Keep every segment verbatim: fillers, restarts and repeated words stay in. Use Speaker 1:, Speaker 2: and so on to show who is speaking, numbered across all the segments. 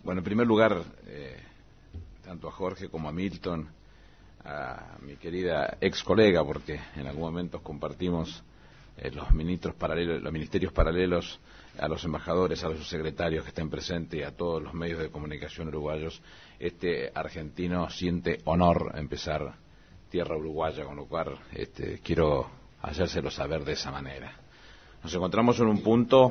Speaker 1: Bueno, en primer lugar, eh, tanto a Jorge como a Milton, a mi querida ex colega, porque en algún momento compartimos eh, los ministros paralelos, los ministerios paralelos, a los embajadores, a los secretarios que estén presentes y a todos los medios de comunicación uruguayos. Este argentino siente honor empezar tierra uruguaya, con lo cual este, quiero hacérselo saber de esa manera. Nos encontramos en un punto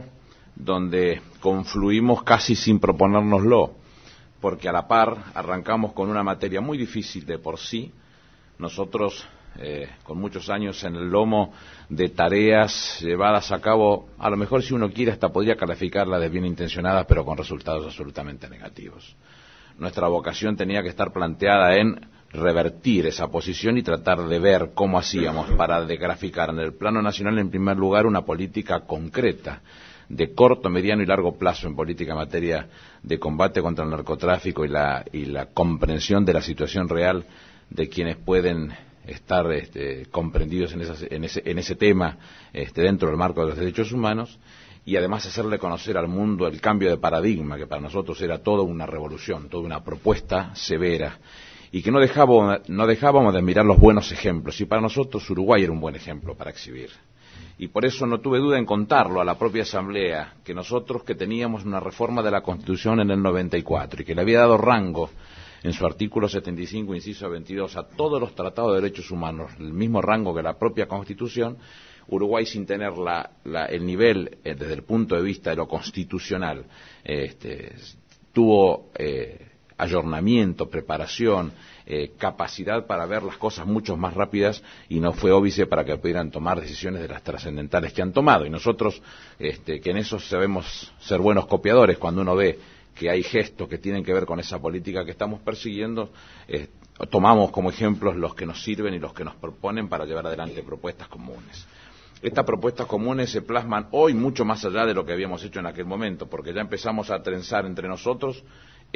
Speaker 1: donde confluimos casi sin proponérnoslo, porque a la par arrancamos con una materia muy difícil de por sí, nosotros eh, con muchos años en el lomo de tareas llevadas a cabo, a lo mejor si uno quiere hasta podría calificarla de bien intencionadas, pero con resultados absolutamente negativos. Nuestra vocación tenía que estar planteada en revertir esa posición y tratar de ver cómo hacíamos para graficar en el plano nacional, en primer lugar, una política concreta de corto, mediano y largo plazo en política en materia de combate contra el narcotráfico y la, y la comprensión de la situación real de quienes pueden estar este, comprendidos en, esas, en, ese, en ese tema este, dentro del marco de los derechos humanos, y además hacerle conocer al mundo el cambio de paradigma, que para nosotros era toda una revolución, toda una propuesta severa, y que no dejábamos, no dejábamos de mirar los buenos ejemplos, y para nosotros Uruguay era un buen ejemplo para exhibir. Y por eso no tuve duda en contarlo a la propia Asamblea, que nosotros que teníamos una reforma de la Constitución en el noventa y cuatro, y que le había dado rango en su artículo setenta y cinco, inciso veintidós, a todos los tratados de derechos humanos, el mismo rango que la propia Constitución, Uruguay, sin tener la, la, el nivel eh, desde el punto de vista de lo constitucional, este, tuvo eh, ayornamiento, preparación, eh, capacidad para ver las cosas mucho más rápidas, y no fue óbice para que pudieran tomar decisiones de las trascendentales que han tomado. Y nosotros, este, que en eso sabemos ser buenos copiadores, cuando uno ve que hay gestos que tienen que ver con esa política que estamos persiguiendo, eh, tomamos como ejemplos los que nos sirven y los que nos proponen para llevar adelante propuestas comunes. Estas propuestas comunes se plasman hoy mucho más allá de lo que habíamos hecho en aquel momento, porque ya empezamos a trenzar entre nosotros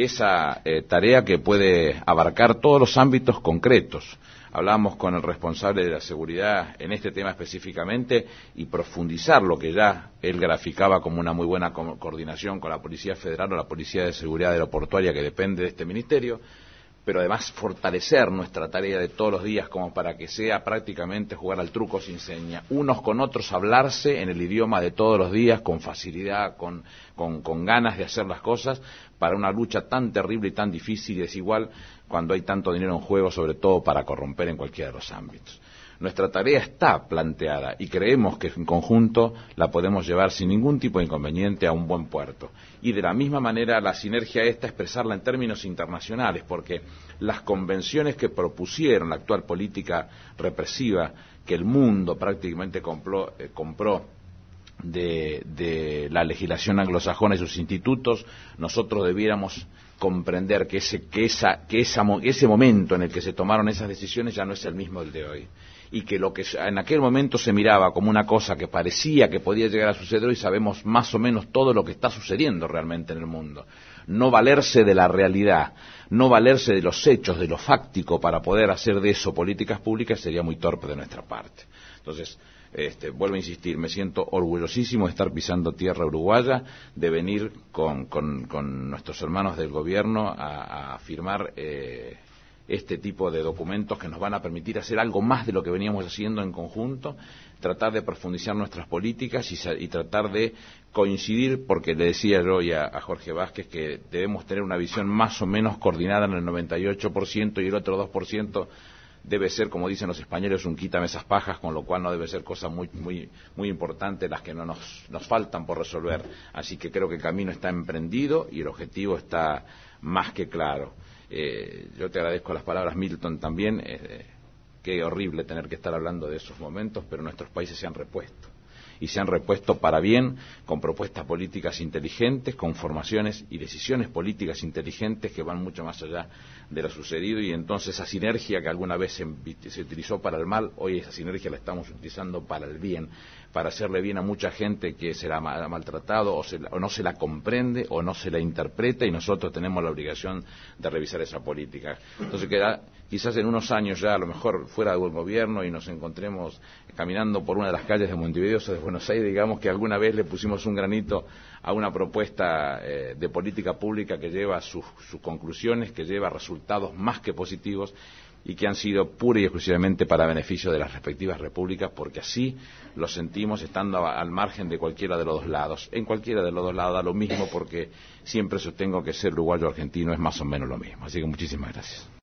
Speaker 1: esa eh, tarea que puede abarcar todos los ámbitos concretos. Hablamos con el responsable de la seguridad en este tema específicamente y profundizar lo que ya él graficaba como una muy buena co- coordinación con la Policía Federal o la Policía de Seguridad Aeroportuaria, que depende de este ministerio, pero además fortalecer nuestra tarea de todos los días como para que sea prácticamente jugar al truco sin seña, unos con otros, hablarse en el idioma de todos los días con facilidad, con, con, con ganas de hacer las cosas, para una lucha tan terrible y tan difícil y desigual cuando hay tanto dinero en juego, sobre todo para corromper en cualquiera de los ámbitos. Nuestra tarea está planteada y creemos que en conjunto la podemos llevar sin ningún tipo de inconveniente a un buen puerto. Y de la misma manera la sinergia esta expresarla en términos internacionales, porque las convenciones que propusieron la actual política represiva que el mundo prácticamente compró, eh, compró de, de la legislación anglosajona y sus institutos, nosotros debiéramos comprender que ese, que, esa, que esa, ese momento en el que se tomaron esas decisiones ya no es el mismo del de hoy, y que lo que en aquel momento se miraba como una cosa que parecía que podía llegar a suceder, hoy sabemos más o menos todo lo que está sucediendo realmente en el mundo. No valerse de la realidad, no valerse de los hechos, de lo fáctico para poder hacer de eso políticas públicas sería muy torpe de nuestra parte. Entonces, Este, vuelvo a insistir, me siento orgullosísimo de estar pisando tierra uruguaya, de venir con, con, con nuestros hermanos del gobierno a, a firmar eh, este tipo de documentos que nos van a permitir hacer algo más de lo que veníamos haciendo en conjunto, tratar de profundizar nuestras políticas y, y tratar de coincidir, porque le decía yo y a, a Jorge Vázquez que debemos tener una visión más o menos coordinada en el noventa y ocho por ciento y el otro dos por ciento debe ser, como dicen los españoles, un quítame esas pajas, con lo cual no debe ser cosas muy muy muy importantes las que no nos, nos faltan por resolver. Así que creo que el camino está emprendido y el objetivo está más que claro. Eh, yo te agradezco las palabras, Milton, también. Eh, qué horrible tener que estar hablando de esos momentos, pero nuestros países se han repuesto. Y se han repuesto para bien, con propuestas políticas inteligentes, con formaciones y decisiones políticas inteligentes que van mucho más allá de lo sucedido, y entonces esa sinergia que alguna vez se, se utilizó para el mal, hoy esa sinergia la estamos utilizando para el bien, para hacerle bien a mucha gente que se la ha maltratado o, se la, o no se la comprende o no se la interpreta, y nosotros tenemos la obligación de revisar esa política. Entonces queda, quizás en unos años ya a lo mejor fuera del gobierno y nos encontremos caminando por una de las calles de Montevideo, se Buenos Aires, digamos que alguna vez le pusimos un granito a una propuesta eh, de política pública que lleva sus, sus conclusiones, que lleva resultados más que positivos y que han sido pura y exclusivamente para beneficio de las respectivas repúblicas, porque así lo sentimos estando a, al margen de cualquiera de los dos lados. En cualquiera de los dos lados da lo mismo, porque siempre sostengo que ser uruguayo o argentino es más o menos lo mismo. Así que muchísimas gracias.